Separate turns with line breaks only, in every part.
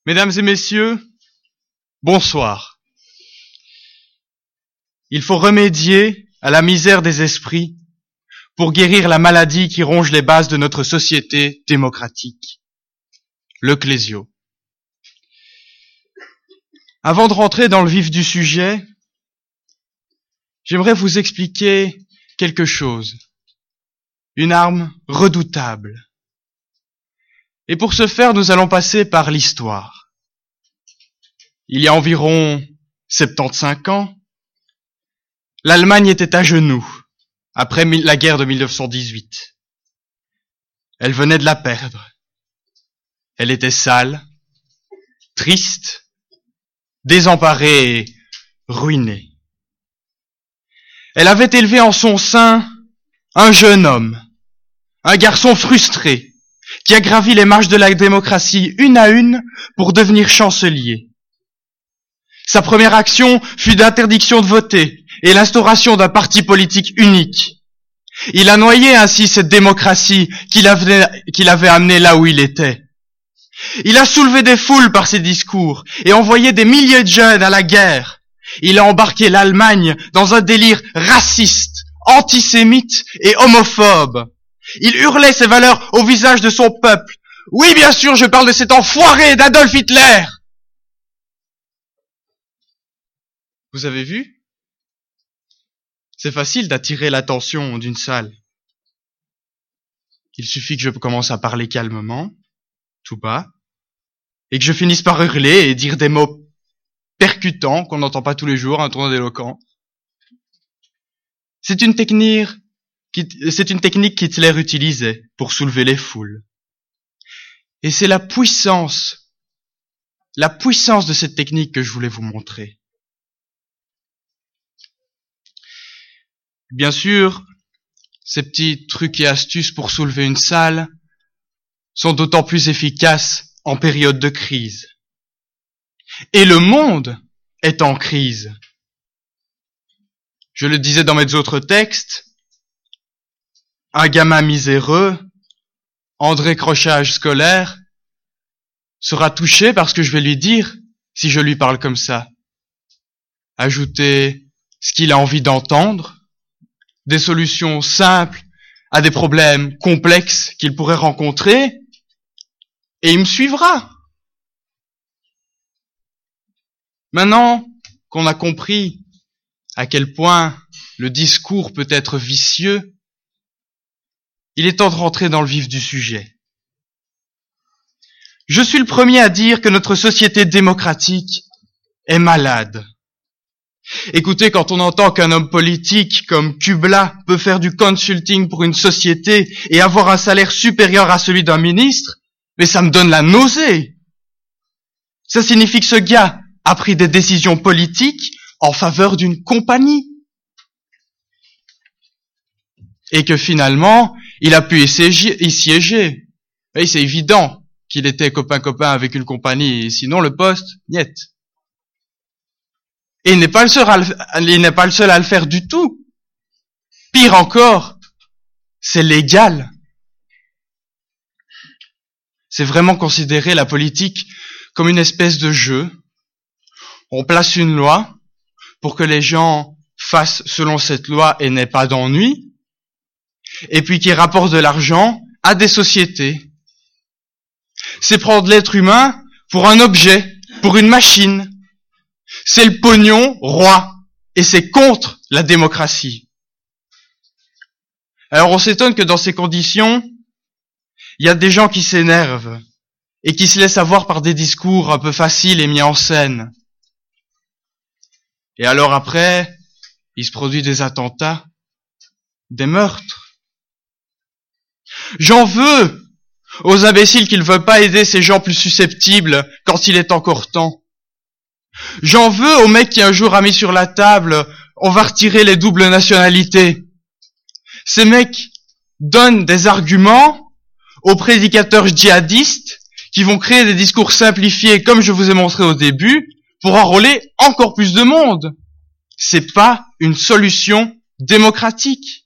Mesdames et messieurs, bonsoir. Il faut remédier à la misère des esprits pour guérir la maladie qui ronge les bases de notre société démocratique, le clésio. Avant de rentrer dans le vif du sujet, j'aimerais vous expliquer quelque chose, une arme redoutable. Et pour ce faire, nous allons passer par l'histoire. Il y a environ 75 ans, l'Allemagne était à genoux après la guerre de 1918. Elle venait de la perdre. Elle était sale, triste, désemparée et ruinée. Elle avait élevé en son sein un jeune homme, un garçon frustré, qui a gravi les marches de la démocratie une à une pour devenir chancelier. Sa première action fut d'interdiction de voter et l'instauration d'un parti politique unique. Il a noyé ainsi cette démocratie qu'il avait amenée là où il était. Il a soulevé des foules par ses discours et envoyé des milliers de jeunes à la guerre. Il a embarqué l'Allemagne dans un délire raciste, antisémite et homophobe. Il hurlait ses valeurs au visage de son peuple. Oui, bien sûr, je parle de cet enfoiré d'Adolf Hitler. Vous avez vu ? C'est facile d'attirer l'attention d'une salle. Il suffit que je commence à parler calmement, tout bas, et que je finisse par hurler et dire des mots percutants qu'on n'entend pas tous les jours, un tournoi d'éloquent. C'est une technique qu'Hitler utilisait pour soulever les foules. Et c'est la puissance de cette technique que je voulais vous montrer. Bien sûr, ces petits trucs et astuces pour soulever une salle sont d'autant plus efficaces en période de crise. Et le monde est en crise. Je le disais dans mes autres textes, un gamin miséreux, en décrochage scolaire, sera touché par ce que je vais lui dire si je lui parle comme ça. Ajouter ce qu'il a envie d'entendre, des solutions simples à des problèmes complexes qu'il pourrait rencontrer, et il me suivra. Maintenant qu'on a compris à quel point le discours peut être vicieux, il est temps de rentrer dans le vif du sujet. Je suis le premier à dire que notre société démocratique est malade. Écoutez, quand on entend qu'un homme politique comme Kubla peut faire du consulting pour une société et avoir un salaire supérieur à celui d'un ministre, mais ça me donne la nausée. Ça signifie que ce gars a pris des décisions politiques en faveur d'une compagnie. Et que finalement, il a pu y siéger. Et c'est évident qu'il était copain-copain avec une compagnie, et sinon le poste, niet. Et il n'est pas le seul à le faire du tout. Pire encore, c'est légal. C'est vraiment considérer la politique comme une espèce de jeu. On place une loi pour que les gens fassent selon cette loi et n'aient pas d'ennui, et puis qui rapportent de l'argent à des sociétés. C'est prendre l'être humain pour un objet, pour une machine. C'est le pognon roi, et c'est contre la démocratie. Alors on s'étonne que dans ces conditions, il y a des gens qui s'énervent et qui se laissent avoir par des discours un peu faciles et mis en scène. Et alors après, il se produit des attentats, des meurtres. J'en veux aux imbéciles qui ne veulent pas aider ces gens plus susceptibles quand il est encore temps. J'en veux au mec qui un jour a mis sur la table « on va retirer les doubles nationalités ». Ces mecs donnent des arguments aux prédicateurs djihadistes qui vont créer des discours simplifiés comme je vous ai montré au début pour enrôler encore plus de monde. C'est pas une solution démocratique.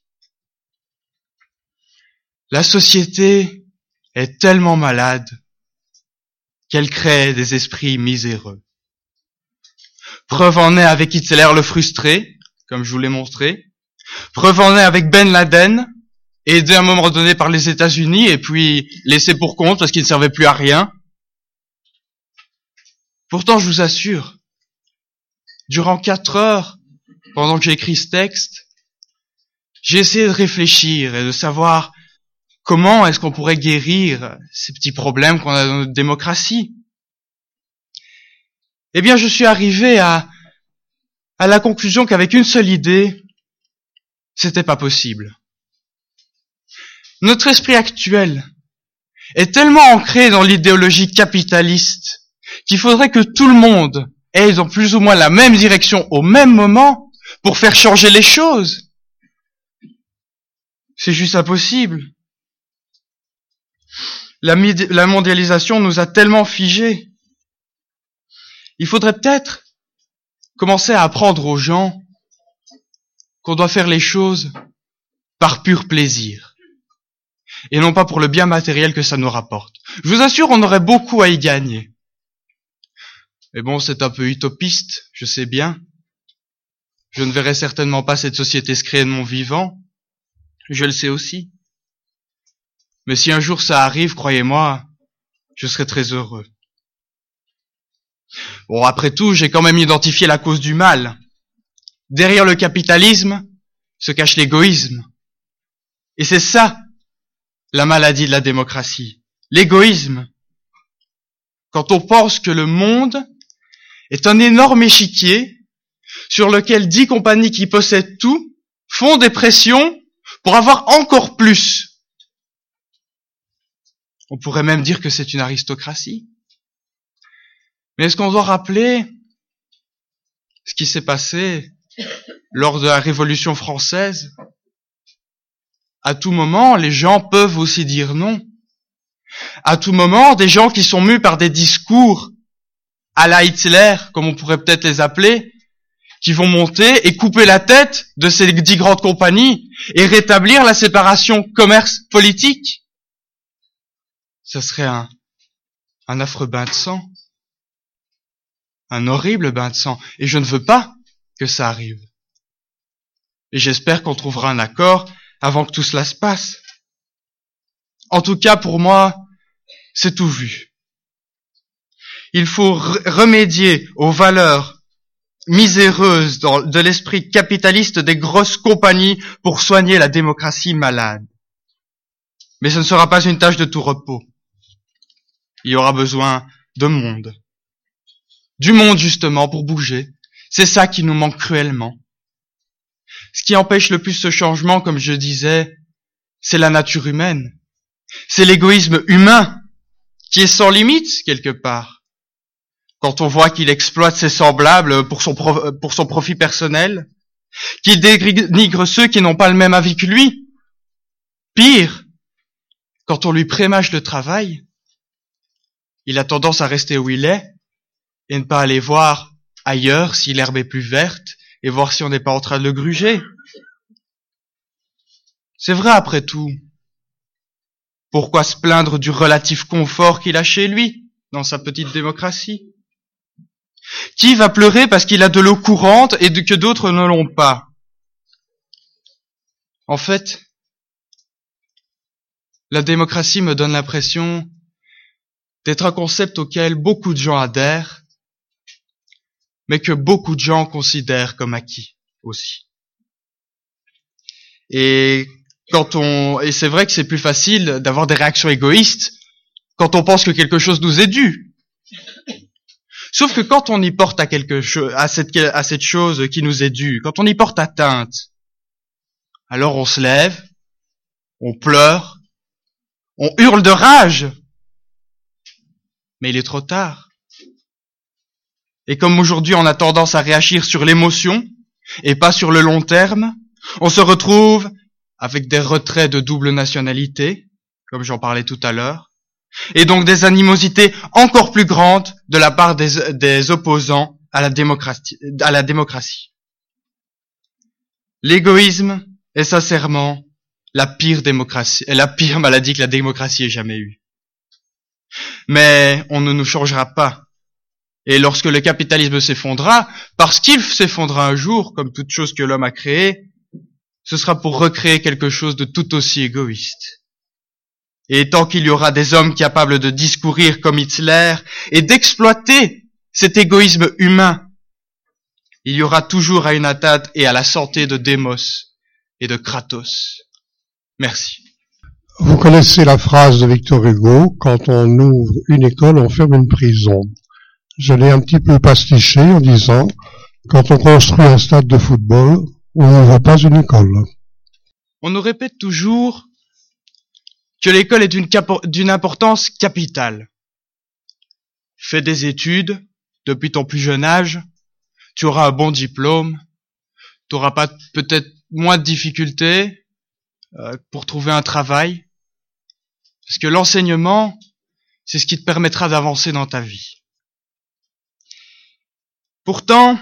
La société est tellement malade qu'elle crée des esprits miséreux. Preuve en est avec Hitler le frustré, comme je vous l'ai montré. Preuve en est avec Ben Laden, aidé à un moment donné par les États-Unis et puis laissé pour compte parce qu'il ne servait plus à rien. Pourtant, je vous assure, durant 4 heures, pendant que j'ai écrit ce texte, j'ai essayé de réfléchir et de savoir comment est-ce qu'on pourrait guérir ces petits problèmes qu'on a dans notre démocratie. Eh bien, je suis arrivé à la conclusion qu'avec une seule idée, c'était pas possible. Notre esprit actuel est tellement ancré dans l'idéologie capitaliste qu'il faudrait que tout le monde aille dans plus ou moins la même direction au même moment pour faire changer les choses. C'est juste impossible. La mondialisation nous a tellement figés. Il faudrait peut-être commencer à apprendre aux gens qu'on doit faire les choses par pur plaisir et non pas pour le bien matériel que ça nous rapporte. Je vous assure, on aurait beaucoup à y gagner. Mais bon, c'est un peu utopiste, je sais bien. Je ne verrai certainement pas cette société se créer de mon vivant. Je le sais aussi. Mais si un jour ça arrive, croyez-moi, je serai très heureux. Bon, après tout, j'ai quand même identifié la cause du mal. Derrière le capitalisme se cache l'égoïsme. Et c'est ça, la maladie de la démocratie. L'égoïsme. Quand on pense que le monde est un énorme échiquier sur lequel 10 compagnies qui possèdent tout font des pressions pour avoir encore plus. On pourrait même dire que c'est une aristocratie. Mais est-ce qu'on doit rappeler ce qui s'est passé lors de la Révolution française? À tout moment, les gens peuvent aussi dire non. À tout moment, des gens qui sont mus par des discours à la Hitler, comme on pourrait peut-être les appeler, qui vont monter et couper la tête de ces 10 grandes compagnies et rétablir la séparation commerce-politique. Ce serait un affreux bain de sang. Un horrible bain de sang. Et je ne veux pas que ça arrive. Et j'espère qu'on trouvera un accord avant que tout cela se passe. En tout cas, pour moi, c'est tout vu. Il faut remédier aux valeurs miséreuses de l'esprit capitaliste des grosses compagnies pour soigner la démocratie malade. Mais ce ne sera pas une tâche de tout repos. Il y aura besoin de monde. Du monde, justement, pour bouger. C'est ça qui nous manque cruellement. Ce qui empêche le plus ce changement, comme je disais, c'est la nature humaine. C'est l'égoïsme humain qui est sans limite, quelque part. Quand on voit qu'il exploite ses semblables pour son profit personnel, qu'il dénigre ceux qui n'ont pas le même avis que lui. Pire, quand on lui prémâche le travail, il a tendance à rester où il est et ne pas aller voir ailleurs si l'herbe est plus verte et voir si on n'est pas en train de le gruger. C'est vrai après tout. Pourquoi se plaindre du relatif confort qu'il a chez lui, dans sa petite démocratie? Qui va pleurer parce qu'il a de l'eau courante et que d'autres ne l'ont pas? En fait, la démocratie me donne l'impression d'être un concept auquel beaucoup de gens adhèrent, mais que beaucoup de gens considèrent comme acquis aussi. Et c'est vrai que c'est plus facile d'avoir des réactions égoïstes quand on pense que quelque chose nous est dû. Sauf que quand on y porte à cette chose qui nous est due, quand on y porte atteinte, alors on se lève, on pleure, on hurle de rage. Mais il est trop tard. Et comme aujourd'hui on a tendance à réagir sur l'émotion et pas sur le long terme, on se retrouve avec des retraits de double nationalité, comme j'en parlais tout à l'heure, et donc des animosités encore plus grandes de la part des opposants à la démocratie. L'égoïsme est sincèrement la pire maladie que la démocratie ait jamais eue. Mais on ne nous changera pas. Et lorsque le capitalisme s'effondrera, parce qu'il s'effondrera un jour, comme toute chose que l'homme a créée, ce sera pour recréer quelque chose de tout aussi égoïste. Et tant qu'il y aura des hommes capables de discourir comme Hitler et d'exploiter cet égoïsme humain, il y aura toujours à une atteinte et à la santé de Démos et de Kratos. Merci.
Vous connaissez la phrase de Victor Hugo, quand on ouvre une école, on ferme une prison. Je l'ai un petit peu pastiché en disant, quand on construit un stade de football, on n'ouvre pas une école.
On nous répète toujours que l'école est d'une importance capitale. Fais des études, depuis ton plus jeune âge, tu auras un bon diplôme, tu auras pas peut-être moins de difficultés pour trouver un travail, parce que l'enseignement, c'est ce qui te permettra d'avancer dans ta vie. Pourtant,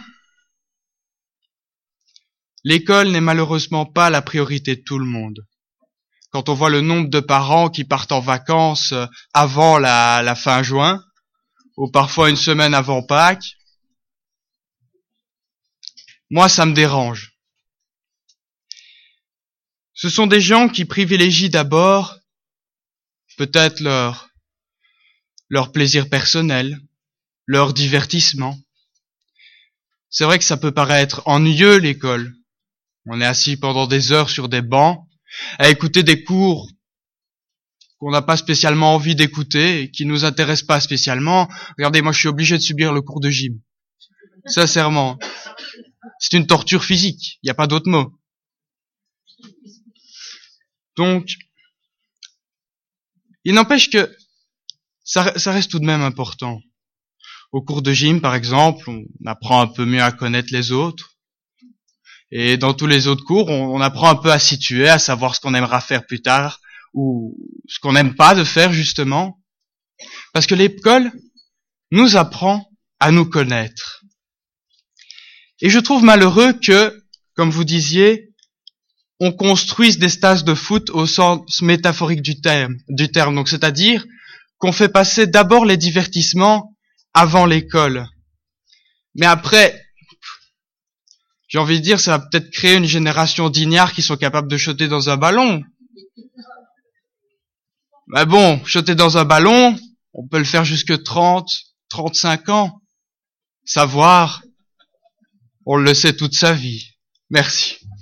l'école n'est malheureusement pas la priorité de tout le monde. Quand on voit le nombre de parents qui partent en vacances avant la fin juin, ou parfois une semaine avant Pâques, moi ça me dérange. Ce sont des gens qui privilégient d'abord peut-être leur plaisir personnel, leur divertissement. C'est vrai que ça peut paraître ennuyeux l'école. On est assis pendant des heures sur des bancs à écouter des cours qu'on n'a pas spécialement envie d'écouter et qui nous intéressent pas spécialement. Regardez, moi je suis obligé de subir le cours de gym. Sincèrement. C'est une torture physique, il n'y a pas d'autre mot. Donc, il n'empêche que ça reste tout de même important. Au cours de gym, par exemple, on apprend un peu mieux à connaître les autres. Et dans tous les autres cours, on apprend un peu à situer, à savoir ce qu'on aimera faire plus tard, ou ce qu'on n'aime pas de faire, justement. Parce que l'école nous apprend à nous connaître. Et je trouve malheureux que, comme vous disiez, on construise des stades de foot au sens métaphorique du terme. Donc, c'est-à-dire qu'on fait passer d'abord les divertissements avant l'école. Mais après, j'ai envie de dire, ça va peut-être créer une génération d'ignards qui sont capables de shotter dans un ballon. Mais bon, shotter dans un ballon, on peut le faire jusque 30, 35 ans. Savoir, on le sait toute sa vie. Merci.